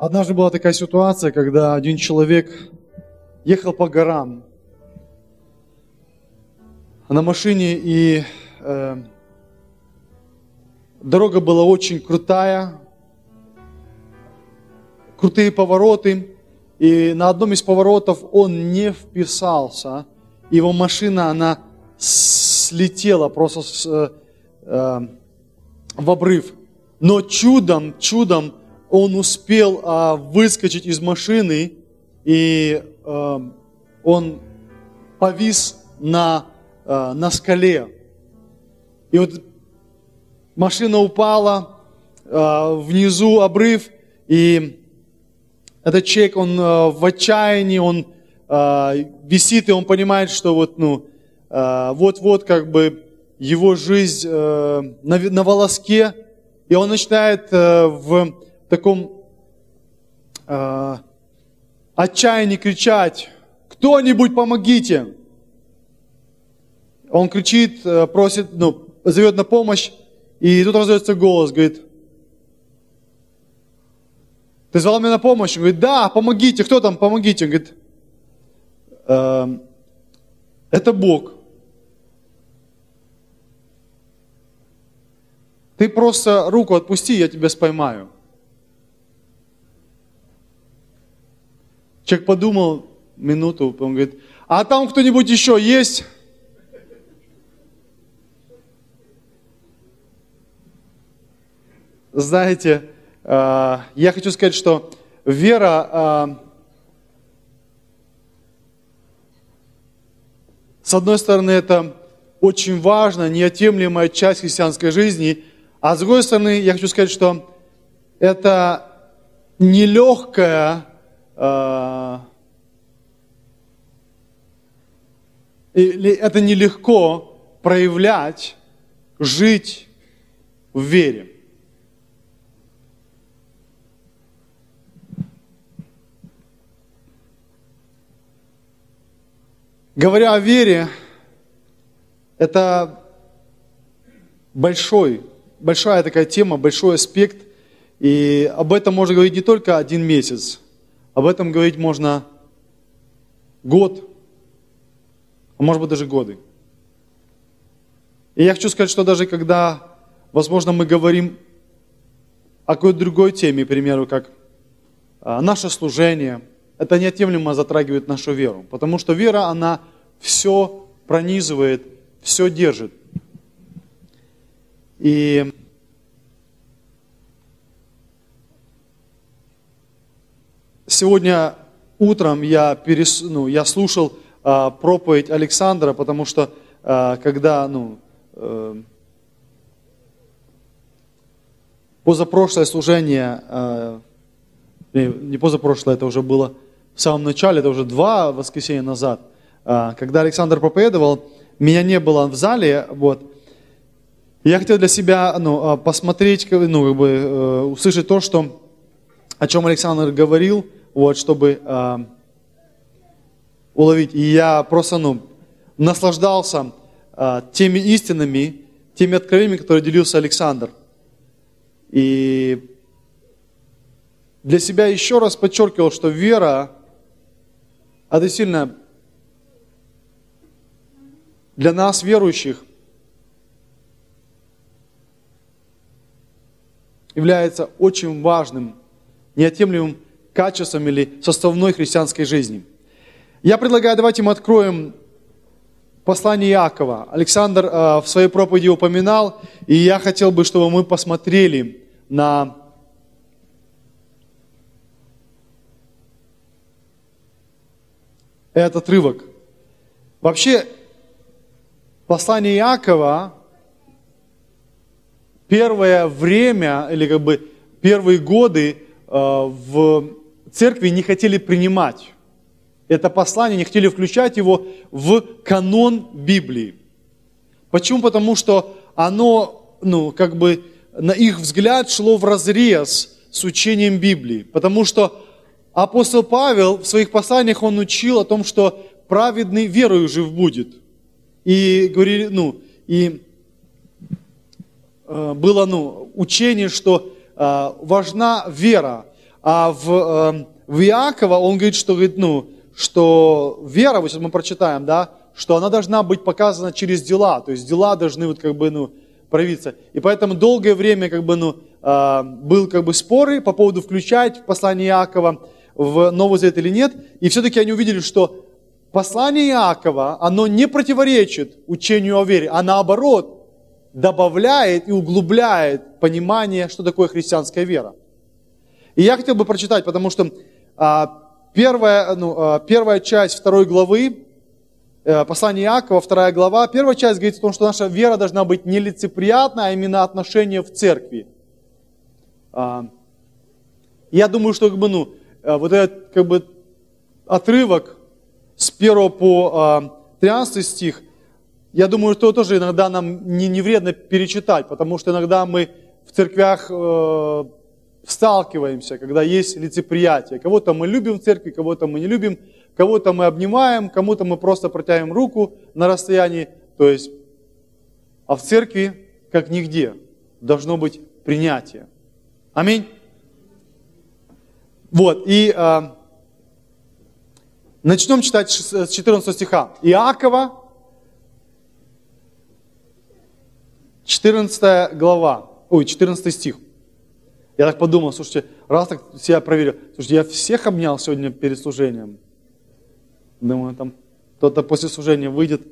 Однажды была такая ситуация, когда один человек ехал по горам на машине, и дорога была очень крутая, крутые повороты, и на одном из поворотов он не вписался, его машина, она слетела просто в обрыв. Но чудом он успел выскочить из машины, и он повис на скале. И вот машина упала, внизу обрыв, и этот человек, он в отчаянии, он висит, и он понимает, что вот-вот как бы его жизнь на волоске, и он начинает в таком отчаянии кричать: «Кто-нибудь помогите!» Он кричит, просит, зовет на помощь, и тут раздается голос, говорит: «Ты звал меня на помощь?» Он говорит: «Да, помогите, кто там, помогите?» Он говорит: «Это Бог. Ты просто руку отпусти, я тебя споймаю». Человек подумал минуту, он говорит: «А там кто-нибудь еще есть?» Знаете, я хочу сказать, что вера, с одной стороны, это очень важная, неотъемлемая часть христианской жизни, а с другой стороны, я хочу сказать, что это нелегкая, это нелегко проявлять, жить в вере. Говоря о вере, это большая такая тема, большой аспект, и об этом можно говорить не только один месяц, об этом говорить можно год, а может быть даже годы. И я хочу сказать, что даже когда, возможно, мы говорим о какой-то другой теме, к примеру, как наше служение, это неотъемлемо затрагивает нашу веру, потому что вера, она все пронизывает, все держит. И сегодня утром я слушал проповедь Александра, потому что когда позапрошлое служение, не позапрошлое, это уже было в самом начале, это уже 2 воскресенья назад, когда Александр проповедовал, меня не было в зале, я хотел для себя посмотреть, услышать то, о чем Александр говорил, чтобы уловить. И я просто наслаждался теми истинами, теми откровениями, которые делился Александр. И для себя еще раз подчеркивал, что вера, это сильно для нас, верующих, является очень важным, неотъемлемым качеством или составной христианской жизни. Я предлагаю, давайте мы откроем послание Иакова. Александр в своей проповеди упоминал, и я хотел бы, чтобы мы посмотрели на этот отрывок. Вообще, послание Иакова первое время, или первые годы в церкви не хотели принимать это послание, не хотели включать его в канон Библии. Почему? Потому что оно, на их взгляд шло вразрез с учением Библии. Потому что апостол Павел в своих посланиях, он учил о том, что праведный верою жив будет. И говорили, было учение, что важна вера. А в Иакова он говорит, что вера, вот сейчас мы прочитаем, да, что она должна быть показана через дела, то есть дела должны проявиться. И поэтому долгое время был споры по поводу включать в послание Иакова в Новый Завет или нет. И все-таки они увидели, что послание Иакова, оно не противоречит учению о вере, а наоборот добавляет и углубляет понимание, что такое христианская вера. И я хотел бы прочитать, потому что первая часть 2 главы, послание Иакова, 2 глава, первая часть говорит о том, что наша вера должна быть не лицеприятна, а именно отношение в церкви. Я думаю, что вот этот отрывок с 1 по 13 стих, я думаю, что тоже иногда нам не вредно перечитать, потому что иногда мы в церквях сталкиваемся, когда есть лицеприятие. Кого-то мы любим в церкви, кого-то мы не любим, кого-то мы обнимаем, кому-то мы просто протягиваем руку на расстоянии. А в церкви, как нигде, должно быть принятие. Аминь. И начнем читать с 14 стиха. Иакова, 14 стих. Я так подумал, слушайте, раз так себя проверил, слушайте, я всех обнял сегодня перед служением. Думаю, там кто-то после служения выйдет.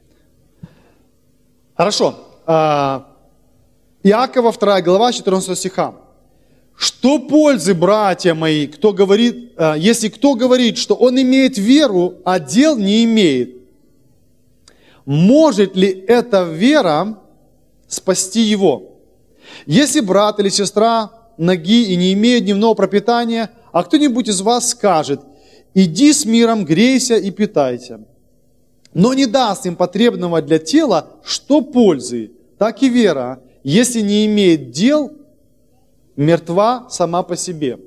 Хорошо. Иакова, 2 глава, 14 стиха. Что пользы, братья мои, если кто говорит, что он имеет веру, а дел не имеет? Может ли эта вера спасти его? Если брат или сестра ноги и не имеют дневного пропитания, а кто-нибудь из вас скажет: иди с миром, грейся и питайся, но не даст им потребного для тела, что пользы? Так и вера, если не имеет дел, мертва сама по себе.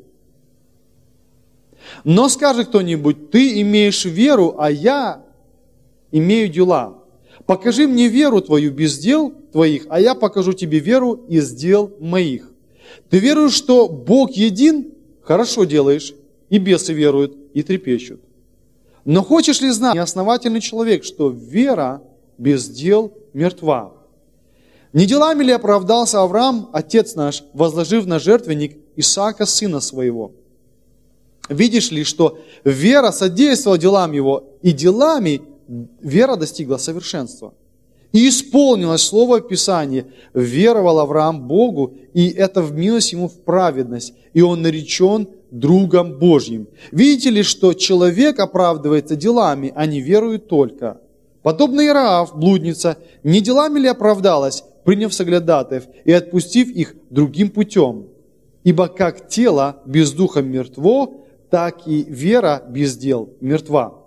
Но скажет кто-нибудь: ты имеешь веру, а я имею дела. Покажи мне веру твою без дел твоих, а я покажу тебе веру из дел моих. Ты веруешь, что Бог един? Хорошо делаешь. И бесы веруют, и трепещут. Но хочешь ли знать, неосновательный человек, что вера без дел мертва? Не делами ли оправдался Авраам, отец наш, возложив на жертвенник Исаака, сына своего? Видишь ли, что вера содействовала делам его, и делами вера достигла совершенства. И исполнилось слово Писания: веровал Авраам Богу, и это в милость ему в праведность, и он наречен другом Божьим. Видите ли, что человек оправдывается делами, а не верует только. Подобно Иаав, блудница, не делами ли оправдалась, приняв соглядатаев и отпустив их другим путем? Ибо как тело без духа мертво, так и вера без дел мертва.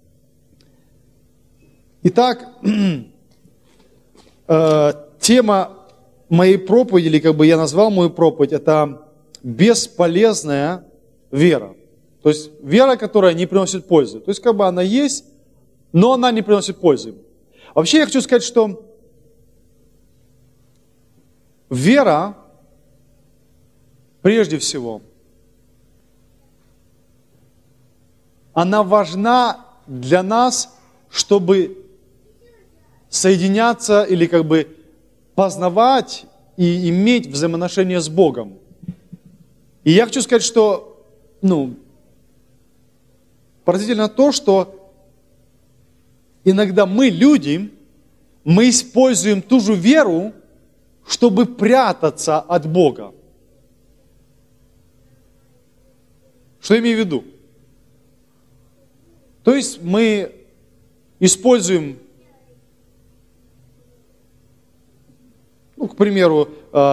Итак, тема моей проповеди, или я назвал мою проповедь, это бесполезная вера. То есть вера, которая не приносит пользы. То есть она есть, но она не приносит пользы. Вообще я хочу сказать, что вера, прежде всего, она важна для нас, чтобы соединяться или познавать и иметь взаимоотношения с Богом. И я хочу сказать, что поразительно то, что иногда мы, люди, мы используем ту же веру, чтобы прятаться от Бога. Что я имею в виду? То есть мы используем, к примеру,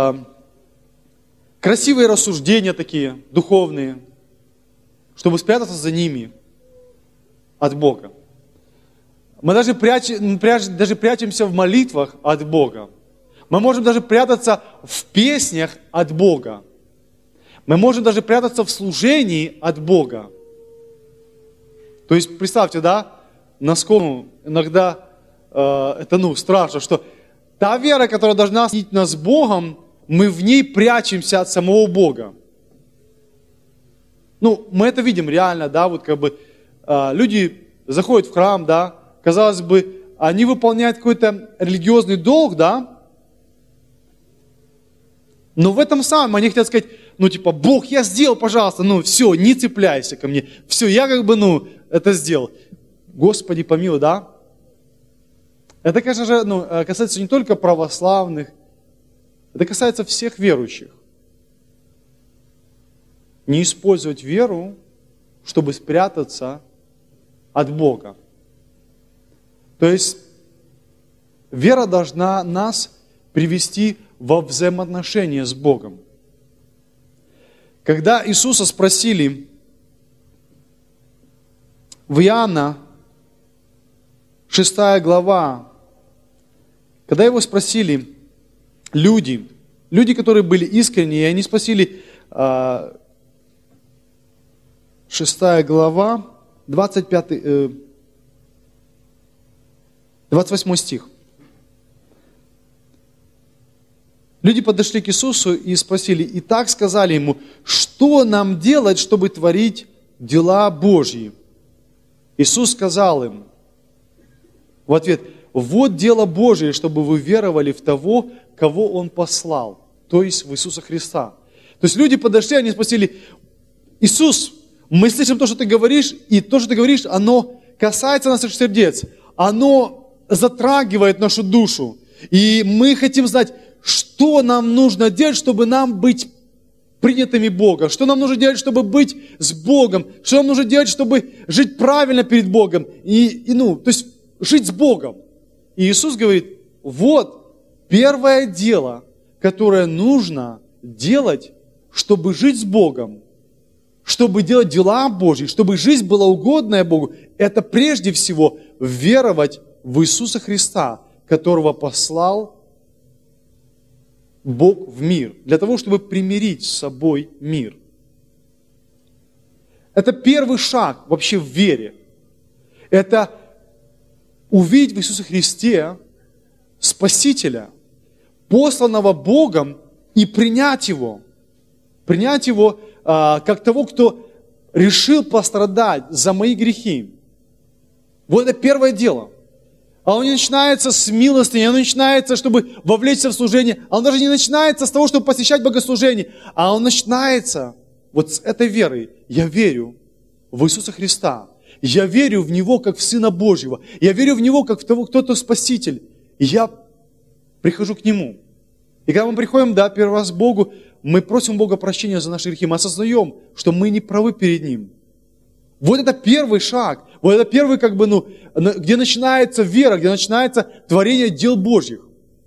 красивые рассуждения такие, духовные, чтобы спрятаться за ними от Бога. Мы даже прячемся в молитвах от Бога. Мы можем даже прятаться в песнях от Бога. Мы можем даже прятаться в служении от Бога. То есть, представьте, да, насколько иногда это страшно, что та вера, которая должна соединить нас с Богом, мы в ней прячемся от самого Бога. Ну, мы это видим реально, да, вот как бы люди заходят в храм, да, казалось бы, они выполняют какой-то религиозный долг, да, но в этом самом они хотят сказать, ну, типа, Бог, я сделал, пожалуйста, ну, все, не цепляйся ко мне, все, я как бы, ну, это сделал. Господи, помилуй, да? Это, конечно же, ну, касается не только православных, это касается всех верующих. Не использовать веру, чтобы спрятаться от Бога. То есть вера должна нас привести во взаимоотношения с Богом. Когда Иисуса спросили в Иоанна, 6 глава, когда его спросили люди, которые были искренние, они спросили, 6 глава, 28 стих. Люди подошли к Иисусу и спросили, и так сказали ему, что нам делать, чтобы творить дела Божьи? Иисус сказал им в ответ, вот дело Божие, чтобы вы веровали в того, кого Он послал, то есть в Иисуса Христа. То есть люди подошли, они спросили, Иисус, мы слышим то, что Ты говоришь, и то, что Ты говоришь, оно касается наших сердец, оно затрагивает нашу душу, и мы хотим знать, что нам нужно делать, чтобы нам быть принятыми Богом, что нам нужно делать, чтобы быть с Богом, что нам нужно делать, чтобы жить правильно перед Богом, то есть жить с Богом. И Иисус говорит, вот первое дело, которое нужно делать, чтобы жить с Богом, чтобы делать дела Божьи, чтобы жизнь была угодная Богу, это прежде всего веровать в Иисуса Христа, которого послал Бог в мир, для того, чтобы примирить с собой мир. Это первый шаг вообще в вере. Это увидеть в Иисусе Христе Спасителя, посланного Богом, и принять Его. Принять Его как того, кто решил пострадать за мои грехи. Вот это первое дело. А он не начинается с милостыни, он не начинается, чтобы вовлечься в служение, а он даже не начинается с того, чтобы посещать богослужение, а он начинается вот с этой верой. Я верю в Иисуса Христа. Я верю в Него, как в Сына Божьего. Я верю в Него, как в того, кто-то Спаситель. И я прихожу к Нему. И когда мы приходим, первый раз к Богу, мы просим Бога прощения за наши грехи. Мы осознаем, что мы не правы перед Ним. Вот это первый шаг. Вот это первый, где начинается вера, где начинается творение дел Божьих.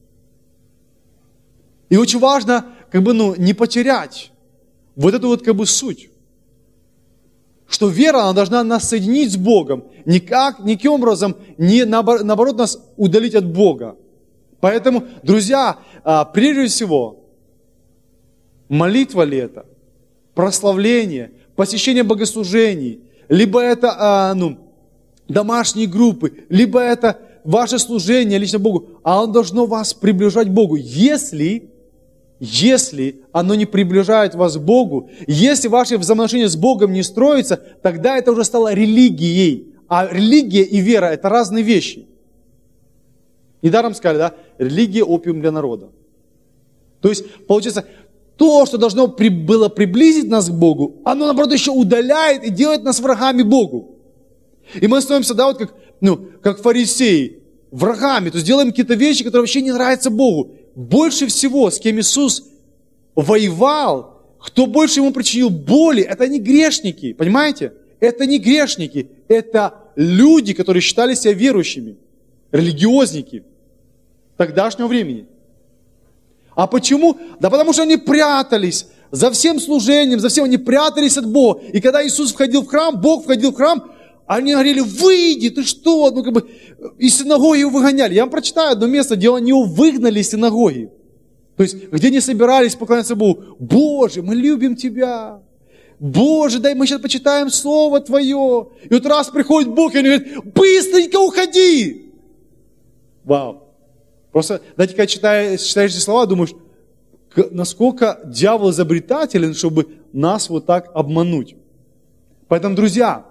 И очень важно, не потерять вот эту суть. Что вера, она должна нас соединить с Богом. Никаким образом не наоборот нас удалить от Бога. Поэтому, друзья, прежде всего, молитва ли это, прославление, посещение богослужений, либо это домашние группы, либо это ваше служение лично Богу, а оно должно вас приближать к Богу. Если оно не приближает вас к Богу, если ваши взаимоотношения с Богом не строятся, тогда это уже стало религией. А религия и вера – это разные вещи. Недаром сказали, религия – опиум для народа. То есть, получается, то, что должно было приблизить нас к Богу, оно, наоборот, еще удаляет и делает нас врагами Богу. И мы становимся, как фарисеи, врагами. То есть делаем какие-то вещи, которые вообще не нравятся Богу. Больше всего, с кем Иисус воевал, кто больше Ему причинил боли, это не грешники, понимаете? Это не грешники, это люди, которые считали себя верующими, религиозники тогдашнего времени. А почему? Да потому что они прятались за всем служением, за всем они прятались от Бога. И когда Иисус входил в храм, Бог входил в храм, они говорили, выйди, ты что? Из синагоги его выгоняли. Я вам прочитаю одно место, где они его выгнали из синагоги. То есть, где они собирались поклоняться Богу. Боже, мы любим Тебя. Боже, дай мы сейчас почитаем Слово Твое. И вот раз приходит Бог, и они говорят, быстренько уходи. Вау. Просто, знаете, когда читаешь эти слова, думаешь, насколько дьявол изобретателен, чтобы нас вот так обмануть. Поэтому, друзья,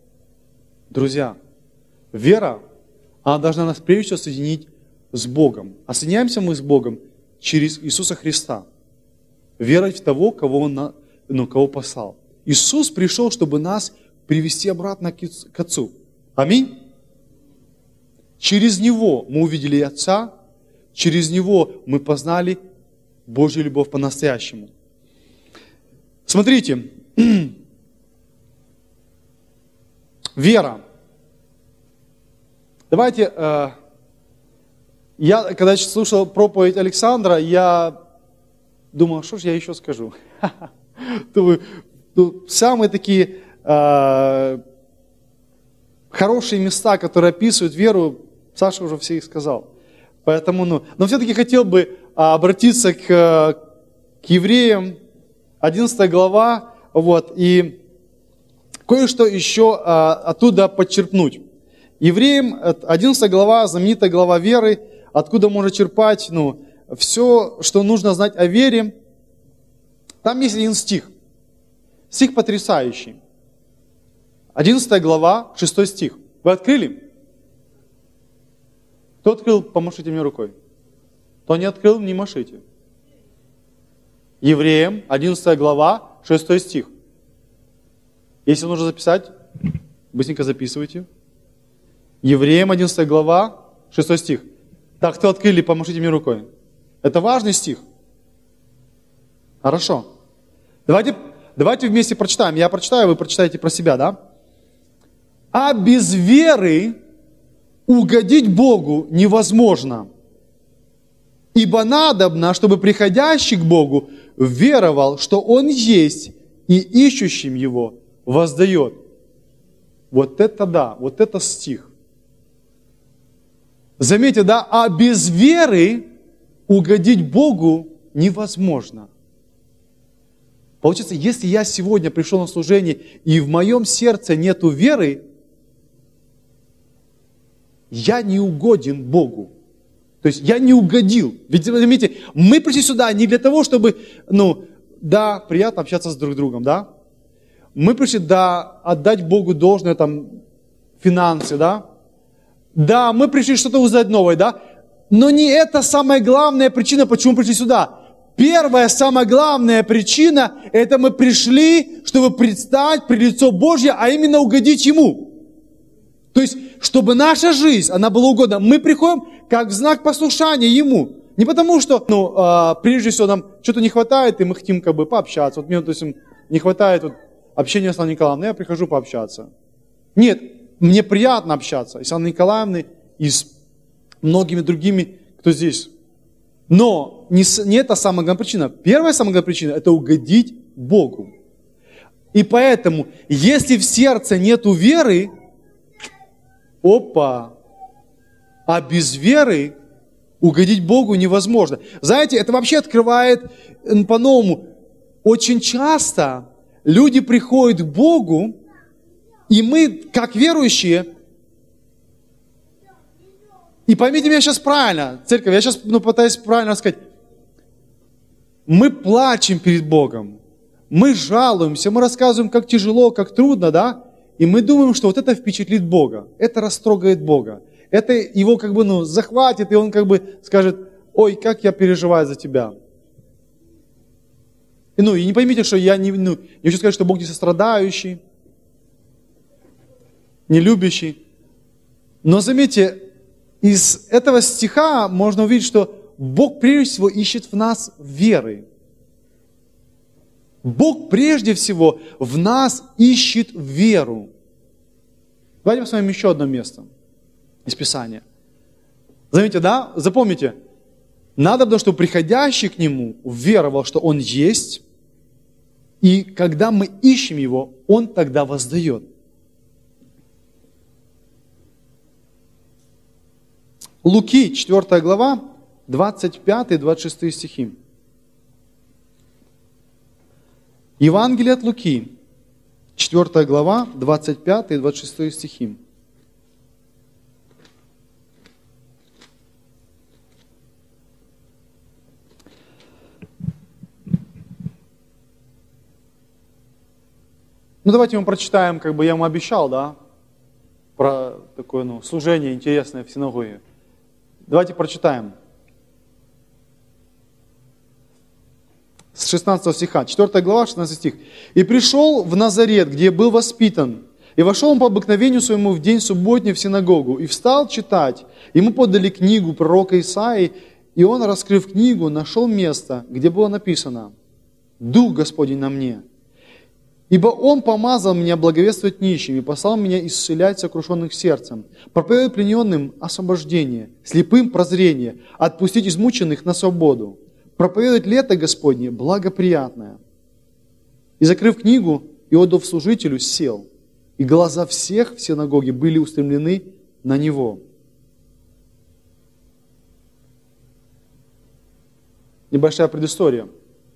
вера, она должна нас прежде всего соединить с Богом. А соединяемся мы с Богом через Иисуса Христа. Верить в того, кого послал. Иисус пришел, чтобы нас привести обратно к Отцу. Аминь. Через Него мы увидели Отца, через Него мы познали Божью любовь по-настоящему. Смотрите, вера. Давайте, я когда слушал проповедь Александра, я думал, что же я еще скажу. Думаю, самые такие хорошие места, которые описывают веру, Саша уже все их сказал. Поэтому, но все-таки хотел бы обратиться к евреям, 11 глава, и кое-что еще оттуда подчерпнуть. Евреям, 11 глава, знаменитая глава веры, откуда можно черпать, все, что нужно знать о вере. Там есть один стих. Стих потрясающий. 11 глава, 6 стих. Вы открыли? Кто открыл, помашите мне рукой. Кто не открыл, не машите. Евреям, 11 глава, 6 стих. Если нужно записать, быстренько записывайте. Евреям, 11 глава, 6 стих. Так, кто открыли, помашите мне рукой. Это важный стих. Хорошо. Давайте вместе прочитаем. Я прочитаю, вы прочитаете про себя, да? А без веры угодить Богу невозможно. Ибо надобно, чтобы приходящий к Богу веровал, что Он есть, и ищущим Его воздает. Вот это да, вот это стих. Заметьте, да, а без веры угодить Богу невозможно. Получается, если я сегодня пришел на служение, и в моем сердце нету веры, я не угоден Богу. То есть я не угодил. Ведь, заметьте, мы пришли сюда не для того, чтобы, приятно общаться с друг другом, да? Мы пришли, отдать Богу должное, финансы, да? Да, мы пришли что-то узнать новое, да? Но не это самая главная причина, почему мы пришли сюда. Первая, самая главная причина, это мы пришли, чтобы предстать пред лицо Божье, а именно угодить Ему. То есть, чтобы наша жизнь, она была угодна. Мы приходим как в знак послушания Ему. Не потому, что, прежде всего, нам что-то не хватает, и мы хотим пообщаться. Вот мне, допустим, не хватает общения с Анной Николаевной, я прихожу пообщаться. Нет, мне приятно общаться и с Анной Николаевной, и с многими другими, кто здесь. Но не это самая главная причина. Первая самая главная причина – это угодить Богу. И поэтому, если в сердце нету веры, а без веры угодить Богу невозможно. Знаете, это вообще открывает по-новому. Очень часто люди приходят к Богу, и мы, как верующие, и поймите меня сейчас правильно, церковь, я сейчас пытаюсь правильно сказать, мы плачем перед Богом, мы жалуемся, мы рассказываем, как тяжело, как трудно, да? И мы думаем, что вот это впечатлит Бога, это растрогает Бога, это Его захватит, и Он скажет, ой, как я переживаю за тебя. И не поймите, что я не хочу сказать, что Бог не сострадающий, не любящий. Но заметьте, из этого стиха можно увидеть, что Бог прежде всего ищет в нас веры. Бог прежде всего в нас ищет веру. Давайте посмотрим еще одно место из Писания. Заметьте, да? Запомните. Надо, чтобы приходящий к Нему веровал, что Он есть, и когда мы ищем Его, Он тогда воздает. Луки, 4 глава, 25-26 стихи. Евангелие от Луки, 4 глава, 25-26 стихи. Ну, давайте мы прочитаем, как бы я вам обещал, да, про такое, служение интересное в синагоге. Давайте прочитаем. С 16 стиха, 4 глава, 16 стих. «И пришел в Назарет, где был воспитан, и вошел он по обыкновению своему в день субботний в синагогу, и встал читать. Ему подали книгу пророка Исаии, и он, раскрыв книгу, нашел место, где было написано: Дух Господень на мне, ибо Он помазал меня благовествовать нищим и послал меня исцелять сокрушенных сердцем, проповедовать плененным освобождение, слепым прозрение, отпустить измученных на свободу, проповедовать лето Господне благоприятное». И, закрыв книгу и отдав служителю, сел, и глаза всех в синагоге были устремлены на него. Небольшая предыстория.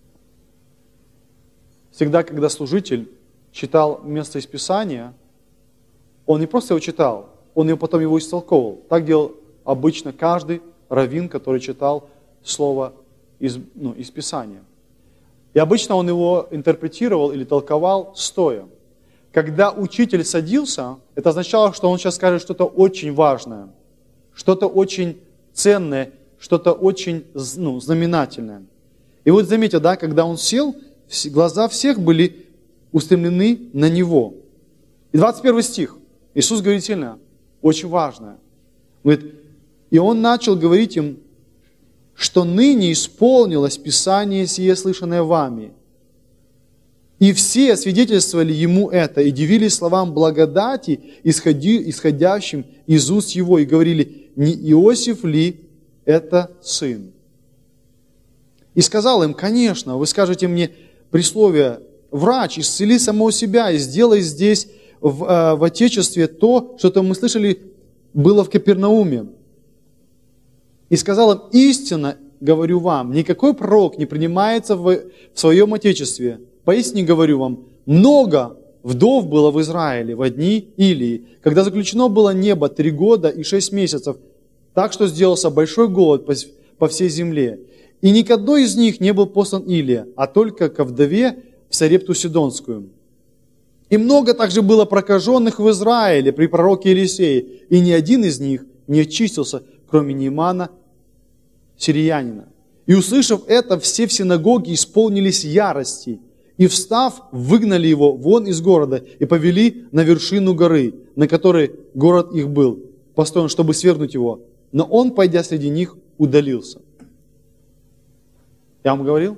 Всегда, когда служитель читал место из Писания, он не просто его читал, он потом его истолковывал. Так делал обычно каждый раввин, который читал слово из Писания. И обычно он его интерпретировал или толковал стоя. Когда учитель садился, это означало, что он сейчас скажет что-то очень важное, что-то очень ценное, что-то очень знаменательное. И вот заметьте, да, когда он сел, глаза всех были устремлены на него. И 21 стих. Иисус говорит сильно, очень важное. Говорит, и он начал говорить им, что ныне исполнилось Писание сие, слышанное вами. И все свидетельствовали ему это, и дивились словам благодати, исходящим из уст его, и говорили, не Иосиф ли это сын? И сказал им, конечно, вы скажете мне присловие, врач, исцели самого себя и сделай здесь в Отечестве то, что мы слышали, было в Капернауме. И сказал им, истинно говорю вам, никакой пророк не принимается в своем Отечестве. Поистине говорю вам, много вдов было в Израиле в дни Илии, когда заключено было небо 3 года и 6 месяцев, так что сделался большой голод по всей земле. И ни к одной из них не был послан Илия, а только ко вдове в Сарепту Сидонскую. И много также было прокаженных в Израиле при пророке Елисее, и ни один из них не очистился, кроме Наамана, сириянина. И услышав это, все в синагоге исполнились ярости, и, встав, выгнали его вон из города и повели на вершину горы, на которой город их был, построен, чтобы свергнуть его. Но он, пойдя среди них, удалился. Я вам говорил?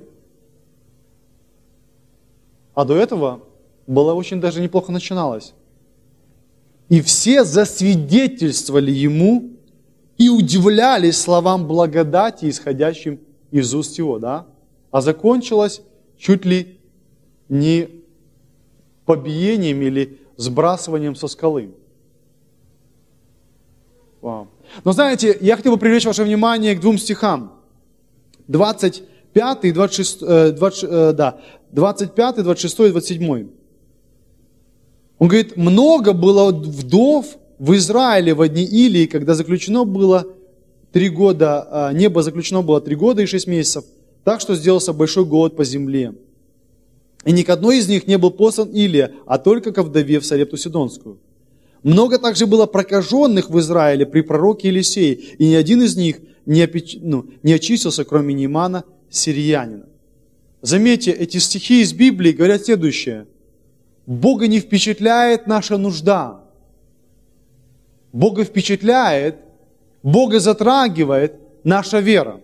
А до этого было очень даже неплохо начиналось. И все засвидетельствовали ему и удивлялись словам благодати, исходящим из уст его. Да? А закончилось чуть ли не побиением или сбрасыванием со скалы. Вау. Но знаете, я хотел бы привлечь ваше внимание к 2 стихам. 25, 26, 25, 26 и 27. Он говорит, много было вдов в Израиле в дни Илии, когда заключено было 3 года, небо заключено было 3 года и 6 месяцев, так что сделался большой голод по земле. И ни к одной из них не был послан Илия, а только ко вдове в Сарепту Сидонскую. Много также было прокаженных в Израиле при пророке Елисее, и ни один из них не очистился, кроме Наамана, сириянина. Заметьте, эти стихи из Библии говорят следующее. Бога не впечатляет наша нужда. Бога впечатляет, Бога затрагивает наша вера.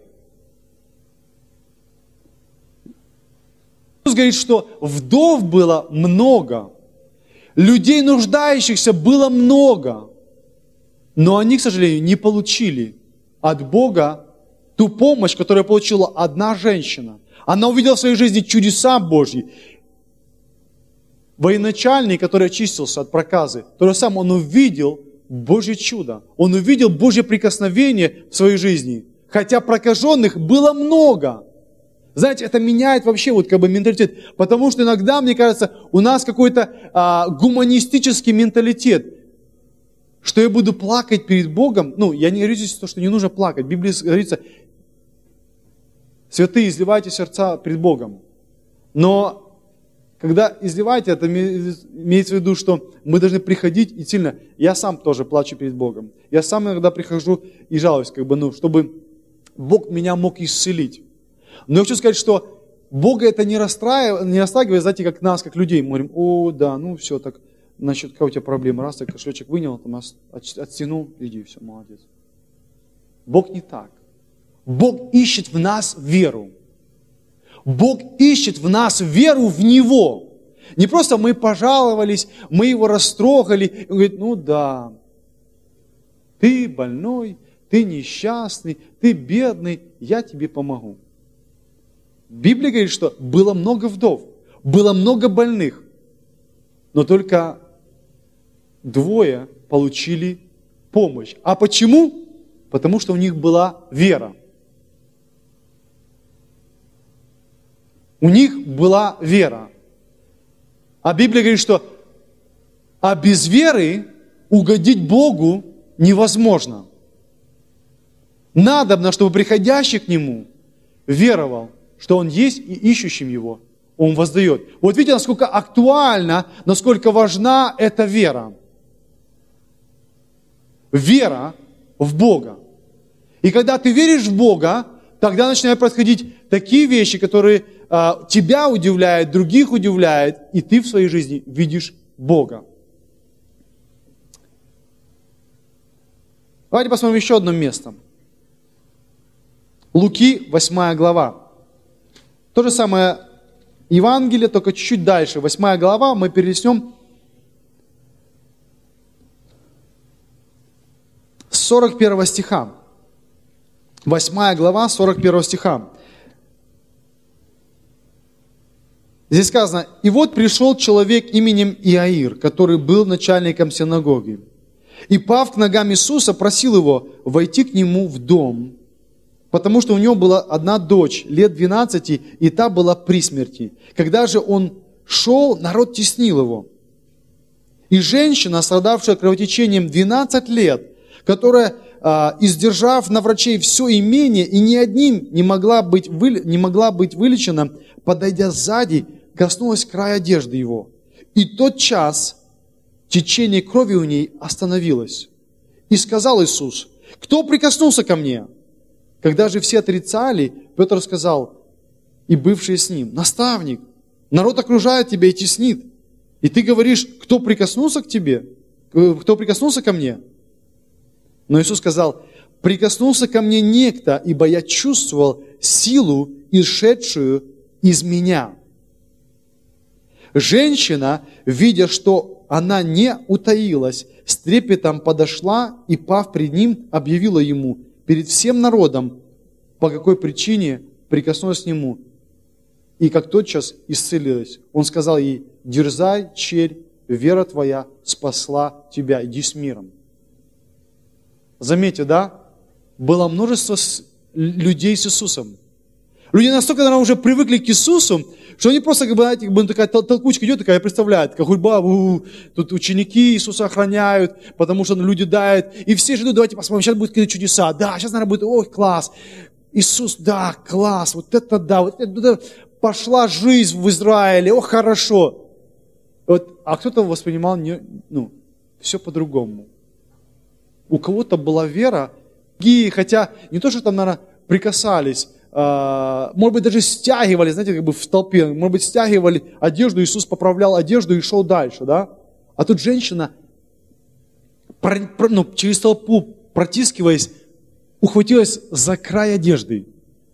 Иисус говорит, что вдов было много, людей нуждающихся было много, но они, к сожалению, не получили от Бога ту помощь, которую получила одна женщина. Она увидела в своей жизни чудеса Божьи. Военачальник, который очистился от проказы, то же самое, он увидел Божье чудо. Он увидел Божье прикосновение в своей жизни. Хотя прокаженных было много. Знаете, это меняет вообще менталитет. Потому что иногда, мне кажется, у нас какой-то гуманистический менталитет. Что я буду плакать перед Богом. Я не говорю здесь, что не нужно плакать. В Библии говорится, святые, изливайте сердца перед Богом. Но Когда изливаете, это имеется в виду, что мы должны приходить и сильно. Я сам тоже плачу перед Богом. Я сам иногда прихожу и жалуюсь, чтобы Бог меня мог исцелить. Но я хочу сказать, что Бога это не расстраивает, знаете, как нас, как людей. Мы говорим, о, да, ну все, так, значит, какая у тебя проблема? Раз ты кошелечек вынял, там, оттянул, иди, все, молодец. Бог не так. Бог ищет в нас веру. Бог ищет в нас веру в Него. Не просто мы пожаловались, мы Его растрогали. И Он говорит, ну да, ты больной, ты несчастный, ты бедный, я тебе помогу. Библия говорит, что было много вдов, было много больных, но только 2 получили помощь. А почему? Потому что у них была вера. У них была вера. А Библия говорит, что без веры угодить Богу невозможно. Надобно, чтобы приходящий к Нему веровал, что Он есть, и ищущим Его Он воздает. Вот видите, насколько актуальна, насколько важна эта вера. Вера в Бога. И когда ты веришь в Бога, тогда начинают происходить такие вещи, которые тебя удивляют, других удивляют, и ты в своей жизни видишь Бога. Давайте посмотрим еще одно место. Луки, 8 глава. То же самое Евангелие, только чуть-чуть дальше. 8 глава, мы перелистнем с 41 стиха. 8 глава, 41 стиха. Здесь сказано, «И вот пришел человек именем Иаир, который был начальником синагоги, и, пав к ногам Иисуса, просил его войти к нему в дом, потому что у него была одна дочь, лет 12, и та была при смерти. Когда же он шел, народ теснил его. И женщина, страдавшая кровотечением 12 лет, которая, издержав на врачей все имение и ни одним не могла быть вылечена, подойдя сзади, коснулась края одежды его. И тотчас течение крови у ней остановилось. И сказал Иисус, кто прикоснулся ко мне? Когда же все отрицали, Петр сказал, и бывшие с ним, наставник, народ окружает тебя и теснит. И ты говоришь, кто прикоснулся к тебе? Кто прикоснулся ко мне? Но Иисус сказал, прикоснулся ко мне некто, ибо я чувствовал силу, исшедшую из меня. Женщина, видя, что она не утаилась, с трепетом подошла и, пав пред ним, объявила ему перед всем народом, по какой причине прикоснулась к нему, и как тотчас исцелилась. Он сказал ей, дерзай, черь, вера твоя спасла тебя, иди с миром. Заметьте, да? Было множество людей с Иисусом. Люди настолько, наверное, уже привыкли к Иисусу, что они просто, знаете, такая толкучка идет, такая представляет, как гурьба, тут ученики Иисуса охраняют, потому что люди дают. И все ждут, давайте посмотрим, сейчас будут какие-то чудеса. Да, сейчас, наверное, будет, ой, класс. Иисус, да, класс, вот это да, вот это пошла жизнь в Израиле, о, хорошо. Вот, а кто-то воспринимал все по-другому. У кого-то была вера, хотя не то, что там, наверное, прикасались, может быть, даже стягивали, знаете, как бы в толпе, может быть, стягивали одежду, Иисус поправлял одежду и шел дальше, да? А тут женщина, через толпу протискиваясь, ухватилась за край одежды.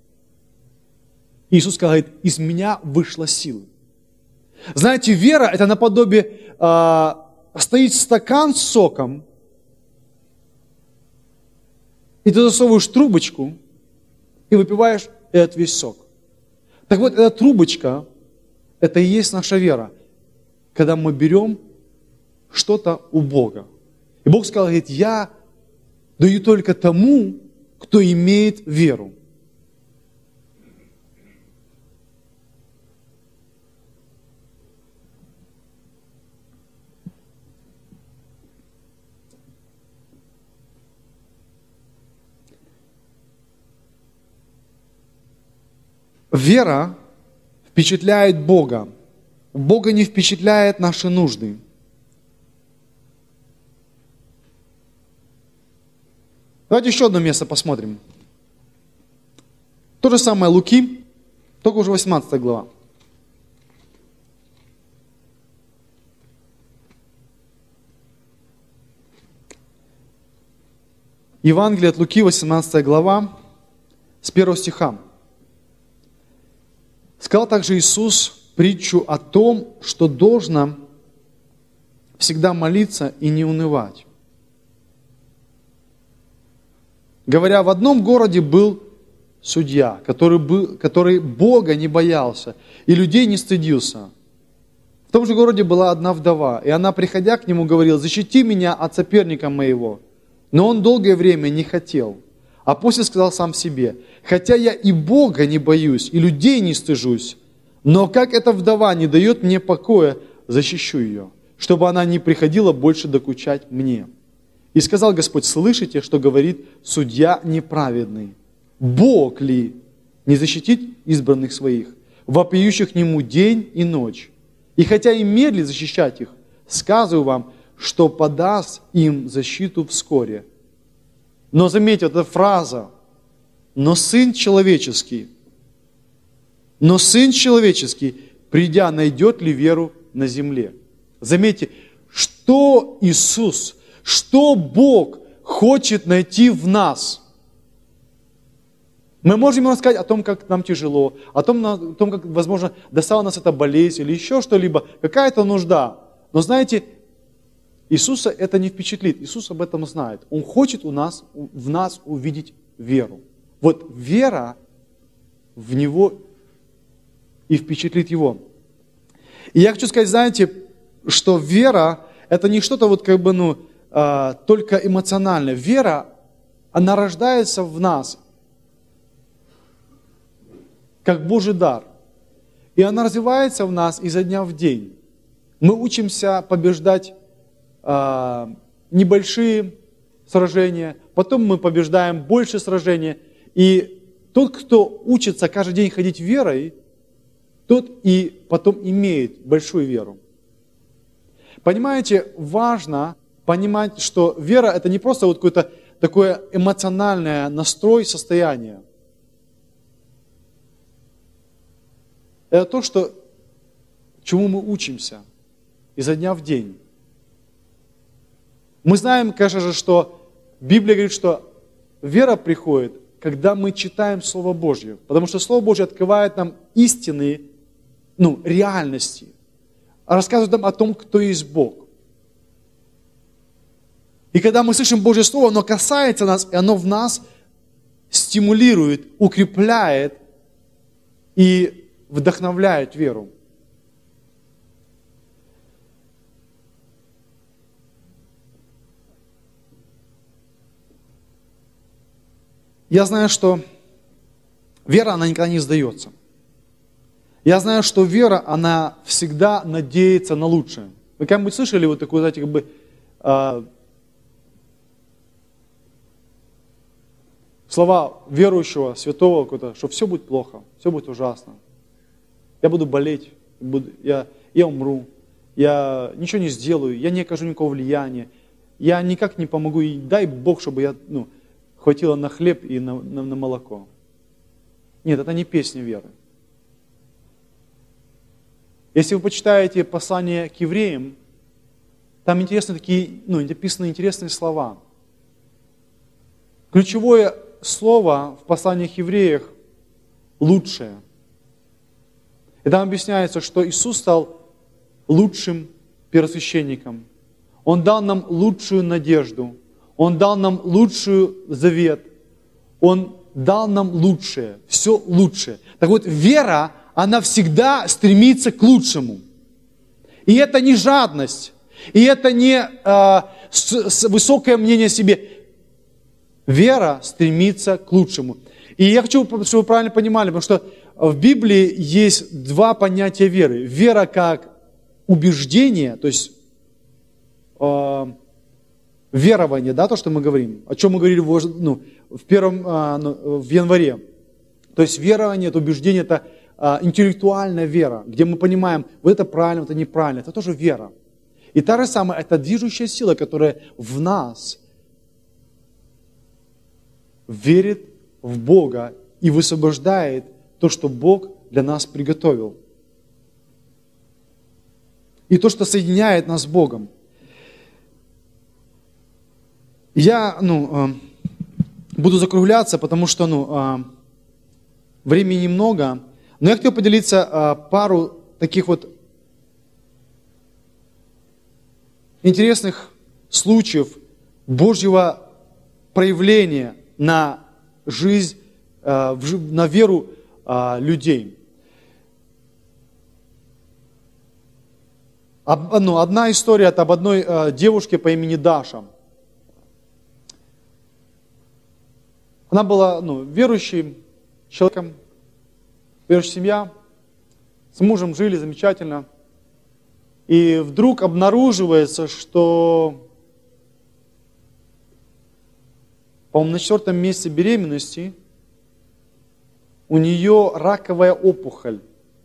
Иисус говорит, из меня вышла сила. Знаете, вера, это наподобие, стоит стакан с соком, и ты засовываешь трубочку, и выпиваешь этот весь сок. Так вот, эта трубочка, это и есть наша вера. Когда мы берем что-то у Бога. И Бог сказал, говорит, я даю только тому, кто имеет веру. Вера впечатляет Бога. Бога не впечатляет наши нужды. Давайте еще одно место посмотрим. То же самое Луки, только уже 18 глава. Евангелие от Луки, 18 глава, с 1 стиха. Сказал также Иисус притчу о том, что должно всегда молиться и не унывать. Говоря, в одном городе был судья, который Бога не боялся и людей не стыдился. В том же городе была одна вдова, и она, приходя к нему, говорила: «Защити меня от соперника моего». Но он долгое время не хотел. А после сказал сам себе: «Хотя я и Бога не боюсь, и людей не стыжусь, но как эта вдова не дает мне покоя, защищу ее, чтобы она не приходила больше докучать мне». И сказал Господь: «Слышите, что говорит судья неправедный? Бог ли не защитит избранных своих, вопиющих к нему день и ночь? И хотя и медлит защищать их, сказываю вам, что подаст им защиту вскоре». Но заметьте, эта фраза: «Но Сын Человеческий, придя, найдет ли веру на земле?» Заметьте, что Иисус, что Бог хочет найти в нас. Мы можем рассказать о том, как нам тяжело, о том, как, возможно, достала нас эта болезнь или еще что-либо, какая-то нужда. Но знаете, Иисуса это не впечатлит, Иисус об этом знает. Он хочет в нас увидеть веру. Вот вера в Него и впечатлит Его. И я хочу сказать, знаете, что вера это не что-то только эмоциональное. Вера, она рождается в нас как Божий дар. И она развивается в нас изо дня в день. Мы учимся побеждать небольшие сражения, потом мы побеждаем больше сражений. И тот, кто учится каждый день ходить верой, тот и потом имеет большую веру. Понимаете, важно понимать, что вера это не просто вот какое-то такое эмоциональное настрой, состояние. Это то, чему мы учимся изо дня в день. Мы знаем, конечно же, что Библия говорит, что вера приходит, когда мы читаем Слово Божье. Потому что Слово Божье открывает нам истины, реальности. Рассказывает нам о том, кто есть Бог. И когда мы слышим Божье Слово, оно касается нас, и оно в нас стимулирует, укрепляет и вдохновляет веру. Я знаю, что вера, она никогда не сдается. Я знаю, что вера, она всегда надеется на лучшее. Вы когда-нибудь слышали вот такую, знаете, слова верующего, святого какого-то, что все будет плохо, все будет ужасно. Я буду болеть, я умру, я ничего не сделаю, я не окажу никакого влияния, я никак не помогу, и дай Бог, чтобы я хватило на хлеб и на молоко. Нет, это не песня веры. Если вы почитаете послание к евреям, там написаны интересные слова. Ключевое слово в посланиях к евреям – лучшее. И там объясняется, что Иисус стал лучшим первосвященником. Он дал нам лучшую надежду. Он дал нам лучший завет. Он дал нам лучшее, все лучшее. Так вот, вера, она всегда стремится к лучшему. И это не жадность, и это не высокое мнение о себе. Вера стремится к лучшему. И я хочу, чтобы вы правильно понимали, потому что в Библии есть два понятия веры. Вера как убеждение, то есть верование, да, то, что мы говорим, о чем мы говорили в январе. То есть верование, это убеждение, это интеллектуальная вера, где мы понимаем, вот это правильно, вот это неправильно, это тоже вера. И та же самая, это движущая сила, которая в нас верит в Бога и высвобождает то, что Бог для нас приготовил. И то, что соединяет нас с Богом. Я буду закругляться, потому что времени немного. Но я хотел поделиться пару таких вот интересных случаев Божьего проявления на жизнь, на веру людей. Одна история об одной девушке по имени Даша. Она была верующим человеком, верующая семья, с мужем жили замечательно. И вдруг обнаруживается, что, по-моему, на 4-м месяце беременности у нее раковая опухоль.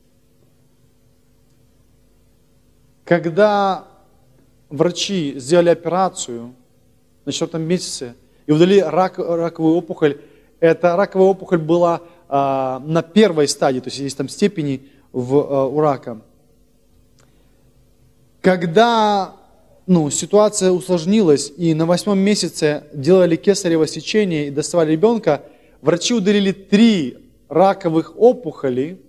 Когда врачи сделали операцию на 4-м месяце и удалили раковую опухоль, эта раковая опухоль была на 1-й стадии, то есть есть там степени у рака. Когда ситуация усложнилась, и на 8-м месяце делали кесарево сечение и доставали ребенка, врачи удалили 3 раковых опухоли,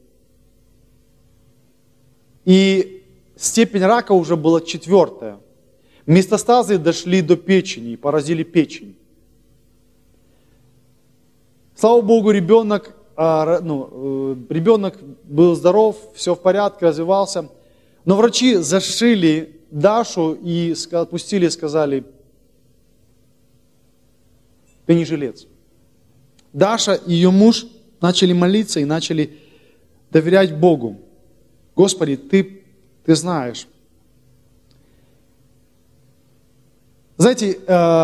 и степень рака уже была 4-я. Метастазы дошли до печени, поразили печень. Слава Богу, ребенок был здоров, все в порядке, развивался. Но врачи зашили Дашу и отпустили, и сказали: ты не жилец. Даша и ее муж начали молиться и начали доверять Богу. Господи, Ты знаешь. Знаете,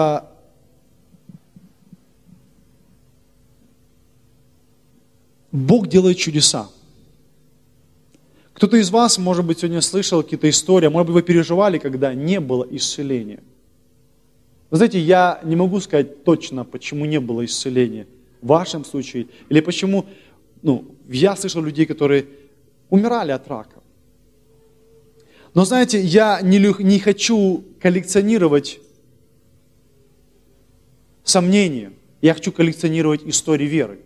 Бог делает чудеса. Кто-то из вас, может быть, сегодня слышал какие-то истории, может быть, вы переживали, когда не было исцеления. Вы знаете, я не могу сказать точно, почему не было исцеления в вашем случае, или почему, я слышал людей, которые умирали от рака. Но знаете, я не хочу коллекционировать сомнения, я хочу коллекционировать истории веры.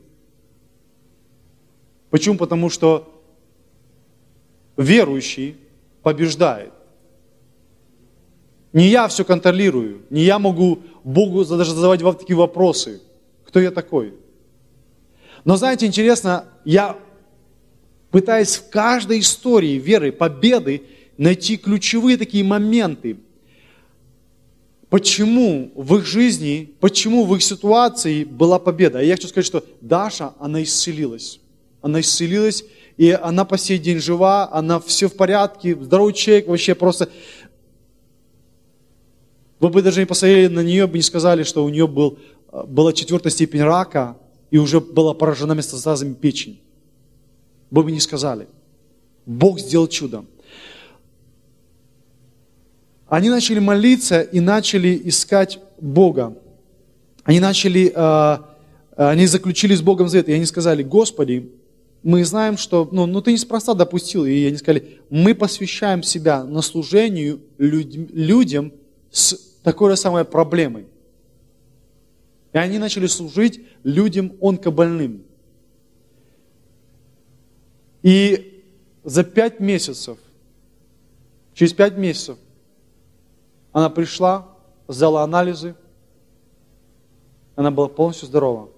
Почему? Потому что верующий побеждает. Не я все контролирую, не я могу Богу даже задавать вам такие вопросы. Кто я такой? Но знаете, интересно, я пытаюсь в каждой истории веры, победы, найти ключевые такие моменты. Почему в их жизни, почему в их ситуации была победа? И я хочу сказать, что Даша, она исцелилась. Она исцелилась, и она по сей день жива, она все в порядке, здоровый человек, вообще просто... Вы бы даже не посмотрели на нее, бы не сказали, что у нее была 4-я степень рака, и уже была поражена метастазами печени. Вы бы не сказали. Бог сделал чудо. Они начали молиться и начали искать Бога. Они заключили с Богом завет, и они сказали: Господи, мы знаем, что ты неспроста допустил. И они сказали: мы посвящаем себя на служению людям с такой же самой проблемой. И они начали служить людям онкобольным. И за 5 месяцев, через 5 месяцев, она пришла, сдала анализы, она была полностью здорова.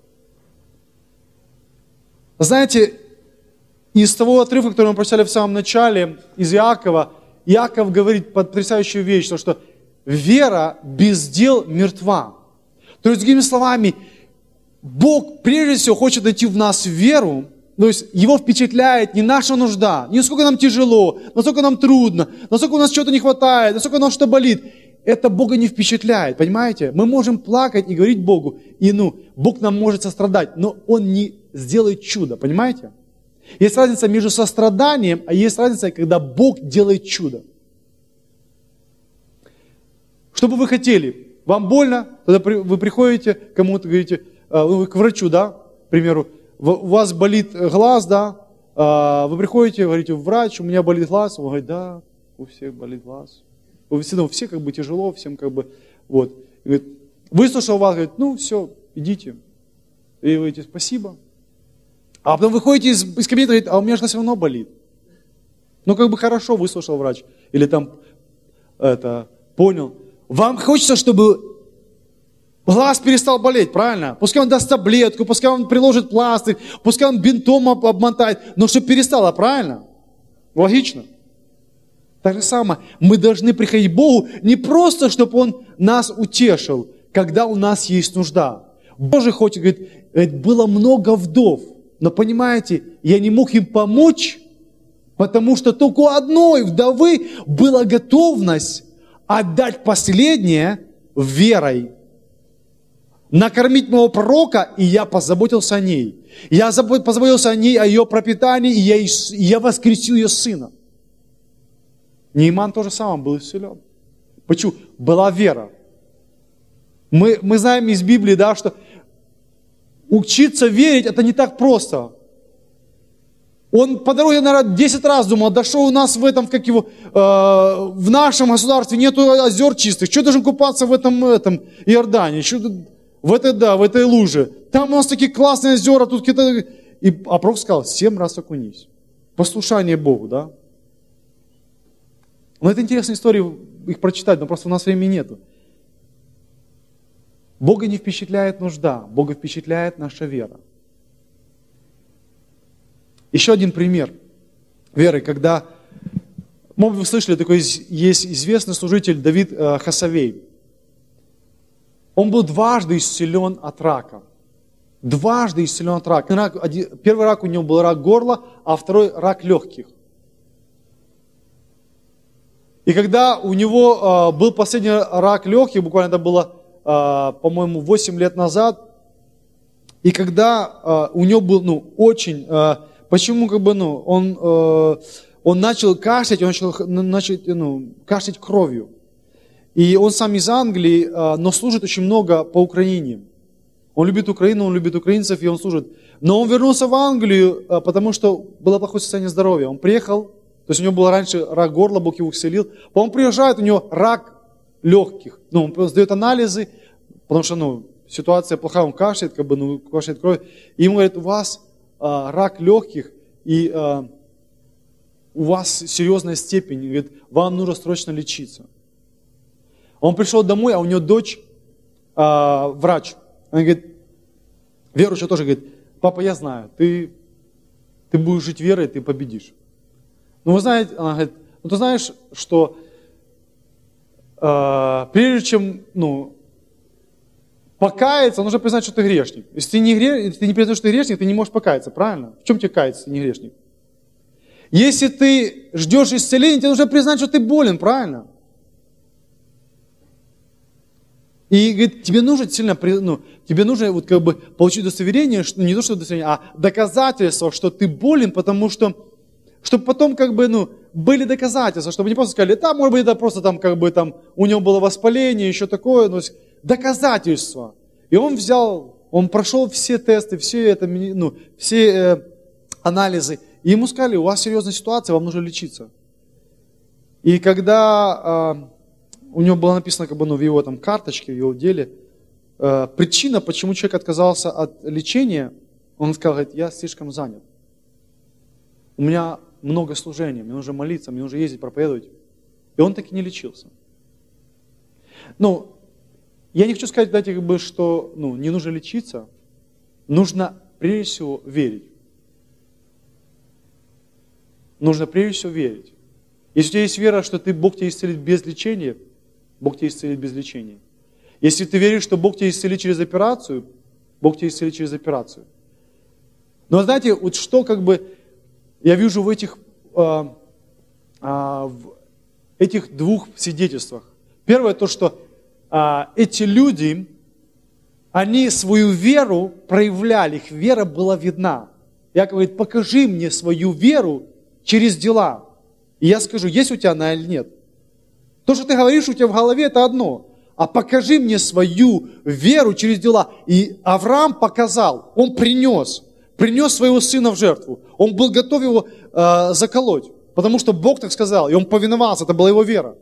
Знаете, из того отрывка, который мы прочитали в самом начале, из Иакова, Иаков говорит потрясающую вещь, что вера без дел мертва. То есть, другими словами, Бог прежде всего хочет найти в нас веру, то есть Его впечатляет не наша нужда, не насколько нам тяжело, насколько нам трудно, насколько у нас чего-то не хватает, насколько у нас что-то болит. Это Бога не впечатляет, понимаете? Мы можем плакать и говорить Богу, и Бог нам может сострадать, но Он не сделает чудо, понимаете? Есть разница между состраданием, а есть разница, когда Бог делает чудо. Что бы вы хотели? Вам больно? Тогда вы приходите к кому-то, говорите, к врачу, да, к примеру, у вас болит глаз, да, вы приходите, говорите, врач, у меня болит глаз, он говорит, да, у всех болит глаз. Все как бы тяжело, всем как бы, вот. И говорит, выслушал вас, говорит, ну все, идите. И вы говорите, спасибо. А потом выходите из кабинета, говорит, а у меня же все равно болит. Ну как бы хорошо выслушал врач. Или там, понял. Вам хочется, чтобы глаз перестал болеть, правильно? Пускай он даст таблетку, пускай он приложит пластырь, пускай он бинтом обмотает, но чтобы перестало, правильно? Логично. Так же самое, мы должны приходить к Богу не просто, чтобы Он нас утешил, когда у нас есть нужда. Боже хочет, говорит, было много вдов, но понимаете, я не мог им помочь, потому что только у одной вдовы была готовность отдать последнее верой. Накормить моего пророка, и я позаботился о ней. Я позаботился о ней, о ее пропитании, и я воскресил ее сына. Нейман тоже самое был исцелен. Почему? Была вера. Мы знаем из Библии, да, что учиться верить, это не так просто. Он по дороге, наверное, 10 раз думал, да что у нас в этом, в нашем государстве нету озер чистых, что должен купаться в этом Иордане, в этой луже. Там у нас такие классные озера, тут какие-то... А пророк сказал, 7 раз окунись. Послушание Богу, да? Но это интересная история, их прочитать, но просто у нас времени нету. Бога не впечатляет нужда, Бога впечатляет наша вера. Еще один пример веры, когда, может быть, вы слышали, такой есть известный служитель Давид Хасавей. Он был дважды исцелен от рака. Дважды исцелен от рака. Первый рак у него был рак горла, а второй рак легких. И когда у него был последний рак легких, буквально это было, по-моему, 8 лет назад, и когда у него был, очень, почему, он начал кашлять, он начал кашлять кровью. И он сам из Англии, но служит очень много по Украине. Он любит Украину, он любит украинцев, и он служит. Но он вернулся в Англию, потому что было плохое состояние здоровья. Он приехал, то есть у него был раньше рак горла, Бог его исцелил. Он приезжает, у него рак легких. Он сдает анализы, потому что ситуация плохая, он кашляет, кашляет кровь. И ему говорят, у вас рак легких, и у вас серьезная степень. Говорит, вам нужно срочно лечиться. Он пришел домой, а у него дочь врач. Она говорит, верующая тоже говорит, папа, я знаю, ты будешь жить верой, ты победишь. Но вы знаете, она говорит, ты знаешь, что прежде чем покаяться, нужно признать, что ты грешник. Если ты не признаешь, что ты грешник, ты не можешь покаяться, правильно? В чем тебе каяться, если ты не грешник? Если ты ждешь исцеления, тебе нужно признать, что ты болен, правильно? И говорит, тебе нужно сильно, тебе нужно получить удостоверение, не то что удостоверение, а доказательство, что ты болен, потому что, чтобы потом были доказательства, чтобы не просто сказали, может быть, это просто у него было воспаление, еще такое, но доказательства. И он прошел все тесты, все анализы, и ему сказали, у вас серьезная ситуация, вам нужно лечиться. И когда у него было написано в его карточке, в его деле, причина, почему человек отказался от лечения, он сказал, я слишком занят. У меня много служений, мне нужно молиться, мне нужно ездить, проповедовать. И он так и не лечился. Я не хочу сказать, что не нужно лечиться, нужно прежде всего верить. Нужно прежде всего верить. Если у тебя есть вера, что Бог тебя исцелит без лечения, Бог тебя исцелит без лечения. Если ты веришь, что Бог тебя исцелит через операцию, Бог тебя исцелит через операцию. Но знаете, что я вижу в этих двух свидетельствах. Первое, то, что эти люди, они свою веру проявляли, их вера была видна. Иаков говорит, покажи мне свою веру через дела. И я скажу, есть у тебя она или нет. То, что ты говоришь у тебя в голове, это одно. А покажи мне свою веру через дела. И Авраам показал, он принес своего сына в жертву. Он был готов его заколоть, потому что Бог так сказал, и он повиновался, это была его вера.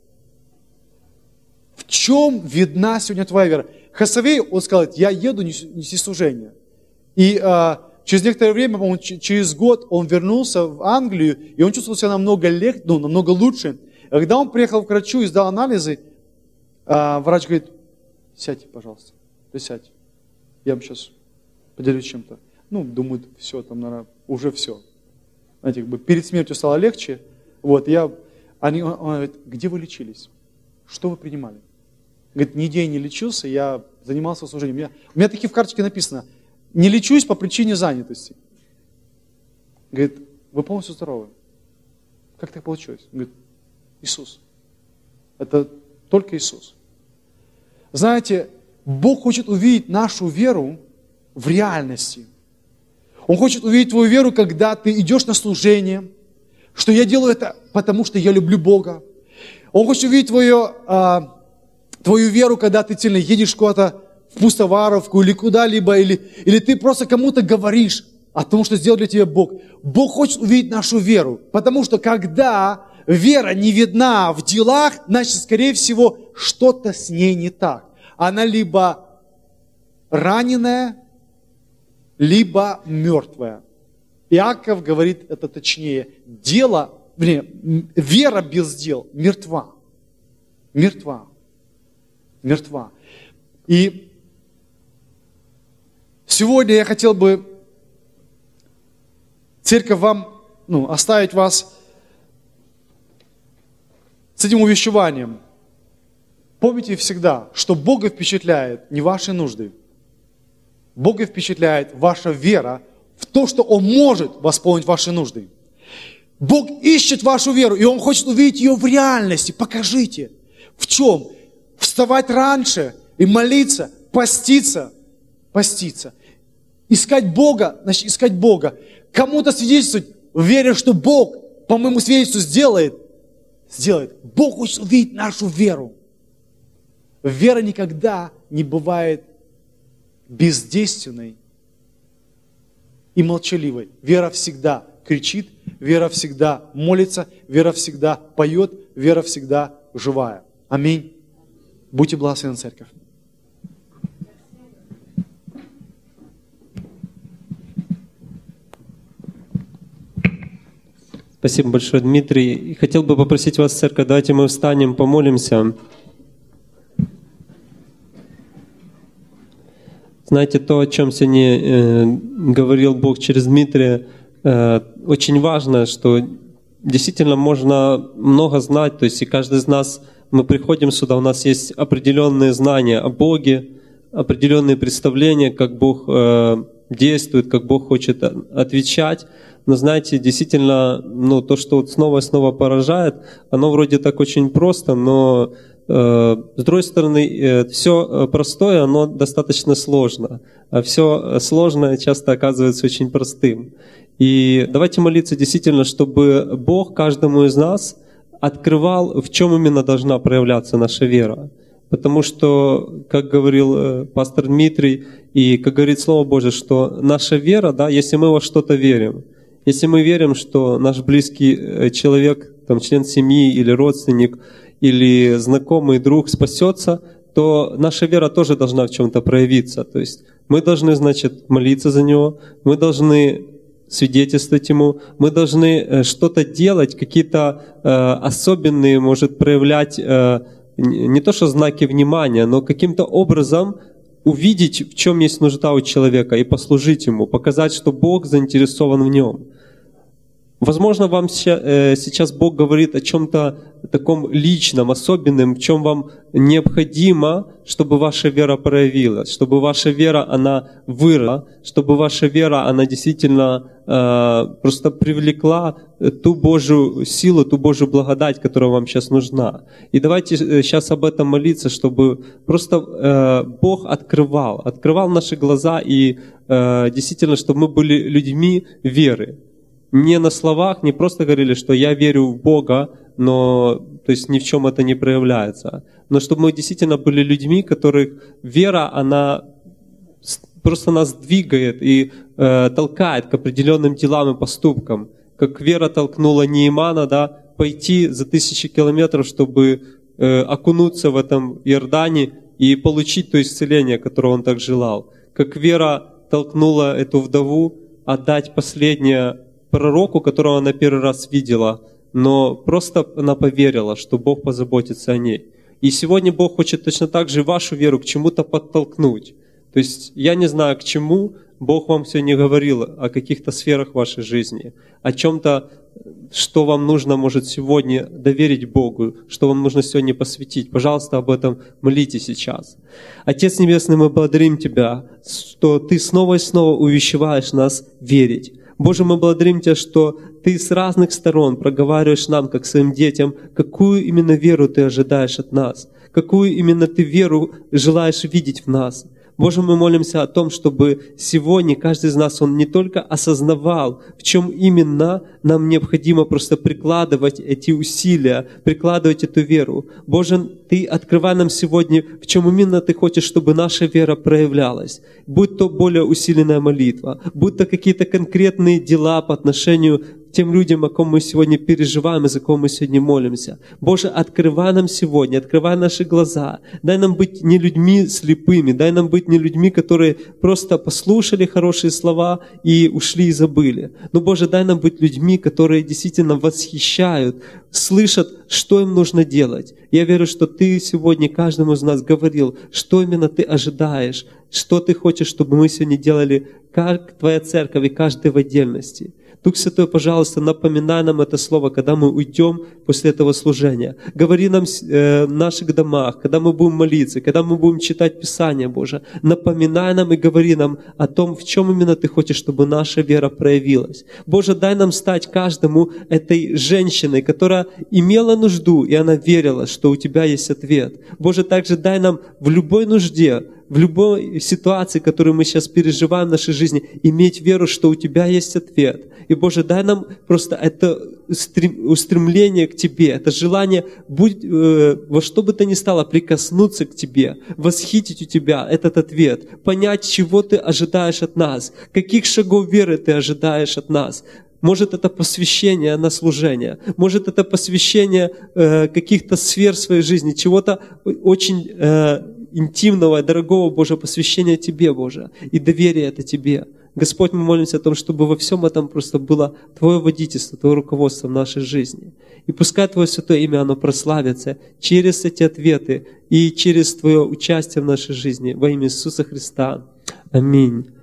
В чем видна сегодня твоя вера? Хасавей, он сказал, я еду нести служение. И через некоторое время, по-моему, через год он вернулся в Англию, и он чувствовал себя намного лучше. И когда он приехал к врачу и сдал анализы, врач говорит, сядьте, пожалуйста, присядьте. Я вам сейчас поделюсь чем-то. Думают, все, там, наверное, уже все. Знаете, перед смертью стало легче. Вот, он говорит, где вы лечились? Что вы принимали? Говорит, нигде я не лечился, я занимался служением. У меня таки в карточке написано, не лечусь по причине занятости. Говорит, вы полностью здоровы. Как так получилось? Говорит, Иисус. Это только Иисус. Знаете, Бог хочет увидеть нашу веру в реальности. Он хочет увидеть твою веру, когда ты идешь на служение, что я делаю это, потому что я люблю Бога. Он хочет увидеть твою веру, когда ты сильно едешь куда-то в Пустоваровку или куда-либо, или ты просто кому-то говоришь о том, что сделал для тебя Бог. Бог хочет увидеть нашу веру, потому что когда вера не видна в делах, значит, скорее всего, что-то с ней не так. Она либо раненая, либо мертвая. Иаков говорит это точнее. Вера без дел мертва. Мертва. Мертва. И сегодня я хотел бы, церковь, вам, оставить вас с этим увещеванием. Помните всегда, что Бога впечатляет не ваши нужды. Бога впечатляет ваша вера в то, что Он может восполнить ваши нужды. Бог ищет вашу веру, и Он хочет увидеть ее в реальности. Покажите. В чем? Вставать раньше и молиться, поститься. Искать Бога, значит, искать Бога. Кому-то свидетельствовать, веря, что Бог, по моему свидетельству, сделает. Бог хочет увидеть нашу веру. Вера никогда не бывает бездейственной и молчаливой. Вера всегда кричит, вера всегда молится, вера всегда поет, вера всегда живая. Аминь. Будьте благословенны, церковь. Спасибо большое, Дмитрий. И хотел бы попросить вас, церковь, давайте мы встанем, помолимся. Знаете, то, о чем сегодня говорил Бог через Дмитрия, очень важно, что действительно можно много знать, то есть и каждый из нас, мы приходим сюда, у нас есть определенные знания о Боге, определенные представления, как Бог действует, как Бог хочет отвечать. Но знаете, действительно, то, что вот снова и снова поражает, оно вроде так очень просто, но с другой стороны, все простое, оно достаточно сложно, а все сложное часто оказывается очень простым. И давайте молиться действительно, чтобы Бог каждому из нас открывал, в чем именно должна проявляться наша вера. Потому что, как говорил пастор Дмитрий, и как говорит Слово Божие, что наша вера, да, если мы во что-то верим, если мы верим, что наш близкий человек, там, член семьи или родственник, или знакомый друг спасется, то наша вера тоже должна в чем-то проявиться. То есть мы должны, значит, молиться за него, мы должны свидетельствовать ему, мы должны что-то делать, какие-то особенные, может, проявлять не то что знаки внимания, но каким-то образом увидеть, в чем есть нужда у человека, и послужить ему, показать, что Бог заинтересован в нем. Возможно, вам сейчас Бог говорит о чем-то таком личном, особенном, в чем вам необходимо, чтобы ваша вера проявилась, чтобы ваша вера, она выросла, чтобы ваша вера, она действительно просто привлекла ту Божью силу, ту Божью благодать, которая вам сейчас нужна. И давайте сейчас об этом молиться, чтобы просто Бог открывал наши глаза и действительно, чтобы мы были людьми веры. Не на словах, не просто говорили, что я верю в Бога, но то есть ни в чем это не проявляется. Но чтобы мы действительно были людьми, которых вера, она просто нас двигает и толкает к определенным делам и поступкам. Как вера толкнула Неемана, да, пойти за 1000 километров, чтобы окунуться в этом Иордане и получить то исцеление, которого он так желал. Как вера толкнула эту вдову отдать последнее пророку, которого она первый раз видела, но просто она поверила, что Бог позаботится о ней. И сегодня Бог хочет точно так же вашу веру к чему-то подтолкнуть. То есть я не знаю, к чему Бог вам сегодня говорил, о каких-то сферах вашей жизни, о чем-то, что вам нужно, может, сегодня доверить Богу, что вам нужно сегодня посвятить. Пожалуйста, об этом молитесь сейчас. Отец Небесный, мы благодарим Тебя, что Ты снова и снова увещеваешь нас верить. Боже, мы благодарим Тебя, что Ты с разных сторон проговариваешь нам, как своим детям, какую именно веру Ты ожидаешь от нас, какую именно Ты веру желаешь видеть в нас. Боже, мы молимся о том, чтобы сегодня каждый из нас, он не только осознавал, в чем именно нам необходимо просто прикладывать эти усилия, прикладывать эту веру. Боже, Ты открывай нам сегодня, в чем именно Ты хочешь, чтобы наша вера проявлялась. Будь то более усиленная молитва, будь то какие-то конкретные дела по отношению к тем людям, о ком мы сегодня переживаем и за кого мы сегодня молимся. Боже, открывай нам сегодня, открывай наши глаза. Дай нам быть не людьми слепыми, дай нам быть не людьми, которые просто послушали хорошие слова и ушли и забыли. Но, Боже, дай нам быть людьми, которые действительно восхищают, слышат, что им нужно делать. Я верю, что Ты сегодня каждому из нас говорил, что именно Ты ожидаешь, что Ты хочешь, чтобы мы сегодня делали, как Твоя церковь и каждый в отдельности. Дух Святой, пожалуйста, напоминай нам это слово, когда мы уйдем после этого служения. Говори нам в наших домах, когда мы будем молиться, когда мы будем читать Писание, Боже. Напоминай нам и говори нам о том, в чем именно Ты хочешь, чтобы наша вера проявилась. Боже, дай нам стать каждому этой женщиной, которая имела нужду, и она верила, что у Тебя есть ответ. Боже, также дай нам в любой нужде, в любой ситуации, которую мы сейчас переживаем в нашей жизни, иметь веру, что у Тебя есть ответ. И, Боже, дай нам просто это устремление к Тебе, это желание во что бы то ни стало прикоснуться к Тебе, восхитить у Тебя этот ответ, понять, чего Ты ожидаешь от нас, каких шагов веры Ты ожидаешь от нас. Может, это посвящение на служение, может, это посвящение каких-то сфер своей жизни, чего-то очень интимного, дорогого, Боже, посвящения Тебе, Боже, и доверие это Тебе. Господь, мы молимся о том, чтобы во всем этом просто было Твое водительство, Твое руководство в нашей жизни. И пускай Твое святое имя, оно прославится через эти ответы и через Твое участие в нашей жизни во имя Иисуса Христа. Аминь.